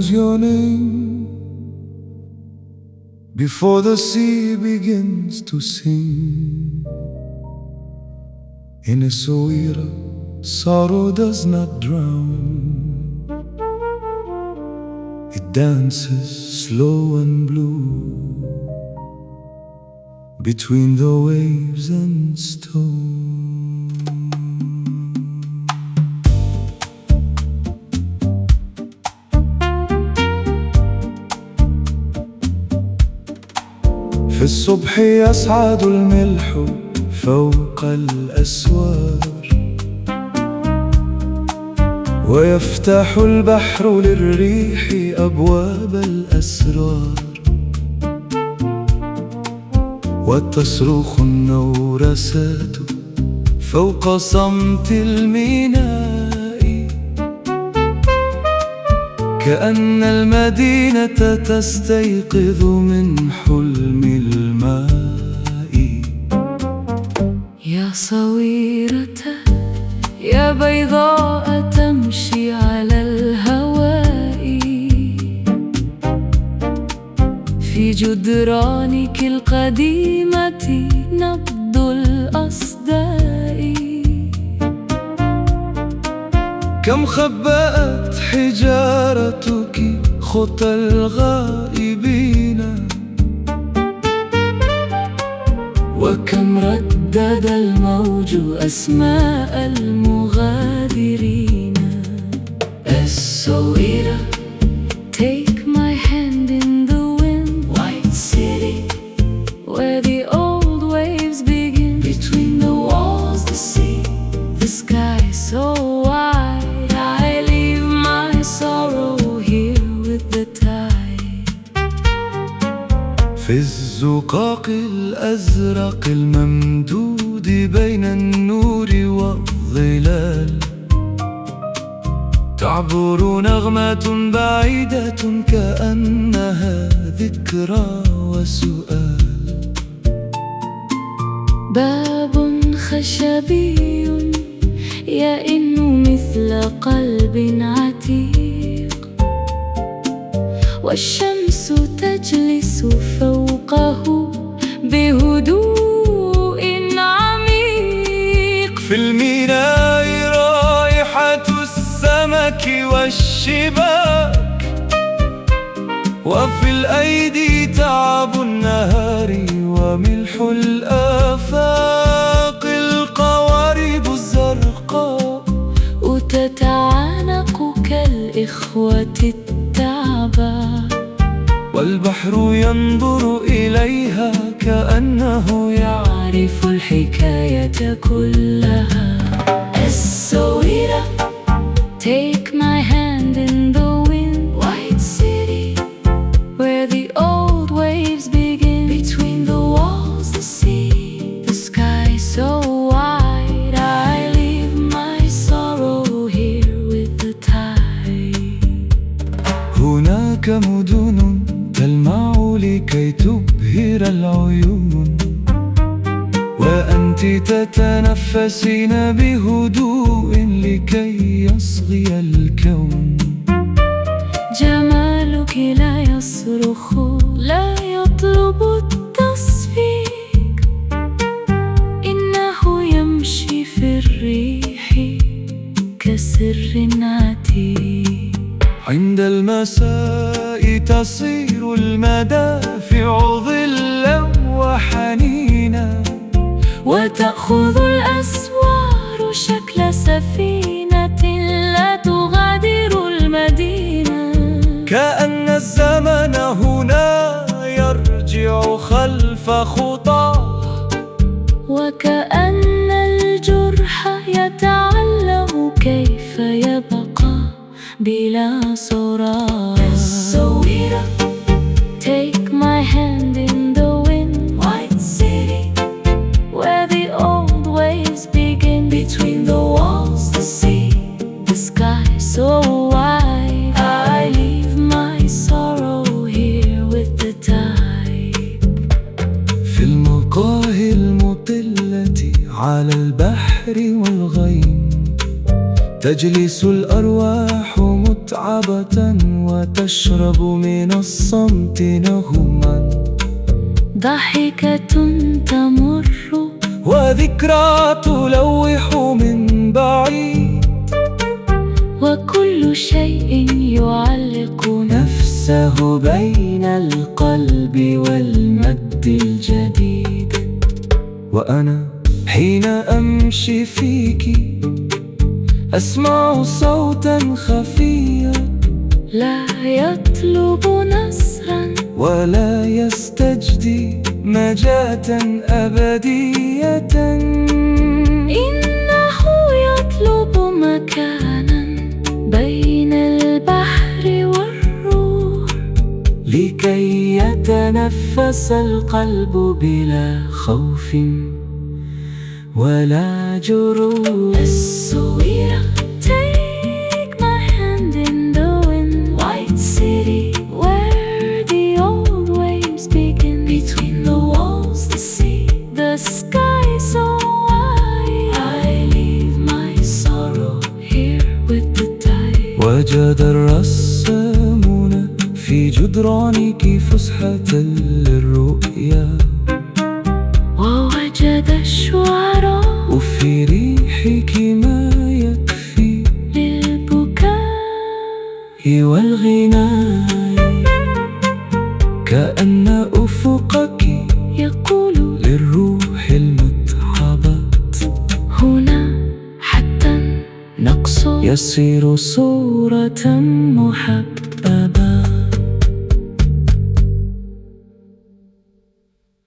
is your name before the sea begins to sing. In Essaouira, sorrow does not drown. It dances slow and blue between the waves and stone. في الصبح يصعد الملح فوق الأسوار، ويفتح البحر للريح أبواب الأسرار، وتصرخ النورسات فوق صمت الميناء، كأن المدينة تستيقظ من حلم الماء. يا صويرة يا بيضاء تمشي على الهواء، في جدرانك القديمة نبض الأصداء. كم خبأت حجارتك خطى الغائبين، وكم ردد الموج أسماء المغادرين. Essaouira, take my hand in the wind, white city, where the old waves begin. Between the walls, the sea, the sky so wide. I leave my sorrow here with the tide. في الزقاق الأزرق الممدود بين النور والظلال، تعبر نغمة بعيدة كأنها ذكرى وسؤال. باب خشبي يئن مثل قلب عتيق، والشمس تجلس فوقه بهدوء عميق. في الميناء رائحة السمك والشباك، وفي الأيدي تعب النهار وملح الآفاق. القوارب الزرقاء وتتعانق كالإخوة التعبا، والبحر ينظر إليها كأنه يعرف الحكاية كلها. Essaouira, take my hand in the wind, white city, where the old waves begin. Between the walls, the sea, the sky so wide. I leave my sorrow here with the tide. هناك مدن تلمع لكي تبهر العيون، وأنت تتنفسين بهدوء لكي يصغي الكون. جمالك لا يصرخ، لا يطلب التصفيق، إنه يمشي في الريح كسر عتيق. عند المساء تصير المدافع ظلا وحنينا، وتأخذ الأسوار شكل سفينة لا تغادر المدينة، كأن الزمن هنا يرجع خلف خطاه، وكأن الجرح يتعلم كيف يبقى بلا صراع. Essaouira, take my hand in the wind, white city, where the old waves begin. Between the walls, the sea, the sky so wide. I leave my sorrow here with the tide. في المقاهي المطلة على البحر والغيم، تجلس الأرواح متعبة وتشرب من الصمت نغما، ضحكة تمر وذكرى تلوح من بعيد، وكل شيء يعلق نفسه بين القلب والمد الجديد. وأنا حين أمشي فيك أسمع صوتا خفيا، لا يطلب نصرا ولا يستجدي نجاة أبدية، إنه يطلب مكانا بين البحر والروح، لكي يتنفس القلب بلا خوف ولا جروح. الصويرة take my hand in the wind, white city where the old waves begin, between the walls the sea, the sky so wide. I leave my sorrow here with the tide. وجد الرسامون في جدرانك فسحة للرؤيا، ووجد الشعراء وفي ريحك ما يكفي للبكاء والغناء، كأن أفقك يقول للروح المتعبة، هنا حتى نقص يصير صورة محبة.